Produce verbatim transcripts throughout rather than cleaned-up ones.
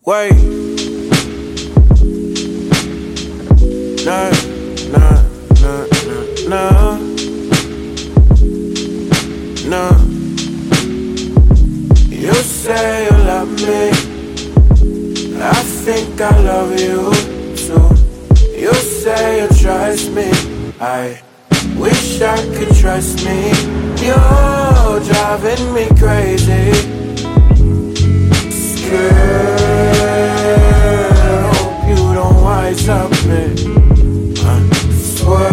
Wait. Nah, nah, nah, nah, nah. Nah. You say you love me, I think I love you too. You say you trust me, I wish I could trust me. You're driving me crazy. Girl, hope you don't wise up me. I swear.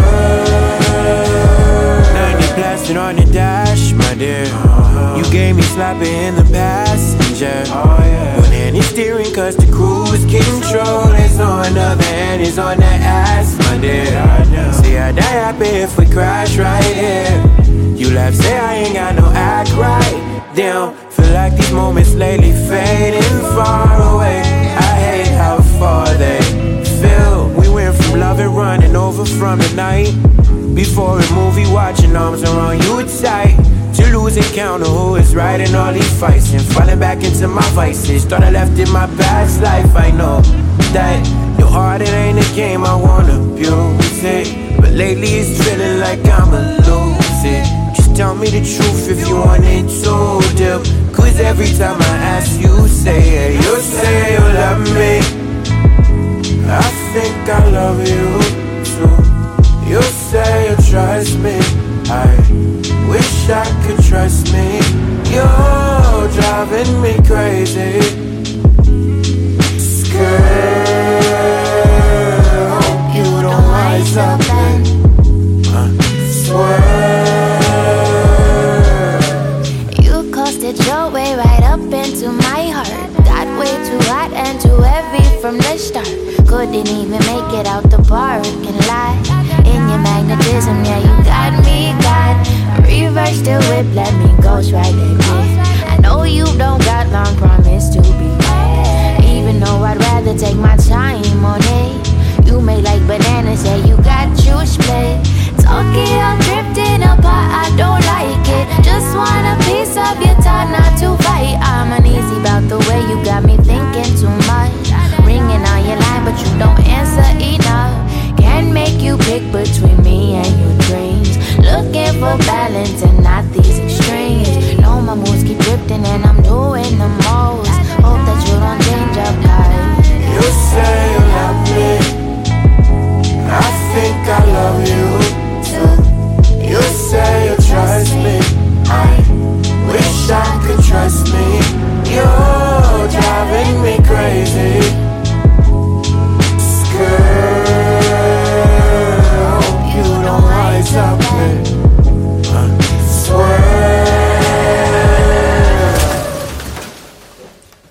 ninety blasting on the dash, my dear. uh-huh. You gave me sloppy in the passenger. Oh, yeah. One hand is steering cause the cruise control is on the other hand is on the ass, my dear. yeah, See I die happy if we crash right here. You laugh, say I ain't got no act right. Damn, feel like these moments lately fading far away. I hate how far they feel. We went from loving running over from the night before a movie watching arms around you tight, to losing count of who is right in all these fights and falling back into my vices. Thought I left in my past life. I know that your heart, it ain't a game, I wanna abuse it, but lately it's feeling like I'ma lose it. Tell me the truth if you want it to dip, cause every time I ask you say it. You say you love me, I think I love you too. You say you trust me, I wish I could trust me. You're driving me crazy. Girl, hope you don't wise up and I swear. Your way right up into my heart. Got way too hot and too heavy from the start. Couldn't even make it out the parking lot. In your magnetism, yeah, you got me, God. Reverse the whip, let me ghost right again. I know you don't got long, promise to be mine. Even though I'd rather take my time on it. You make like bananas, yeah, you got you split. Talking, I'm drifting apart, I don't like it. Just want a piece of your time, not to fight. I'm uneasy about the way you got me thinking too much. Ringing on your line, but you don't answer enough. Can't make you pick between me and your dreams. Looking for balance and not these extremes. Know my moves keep drifting and I'm doing them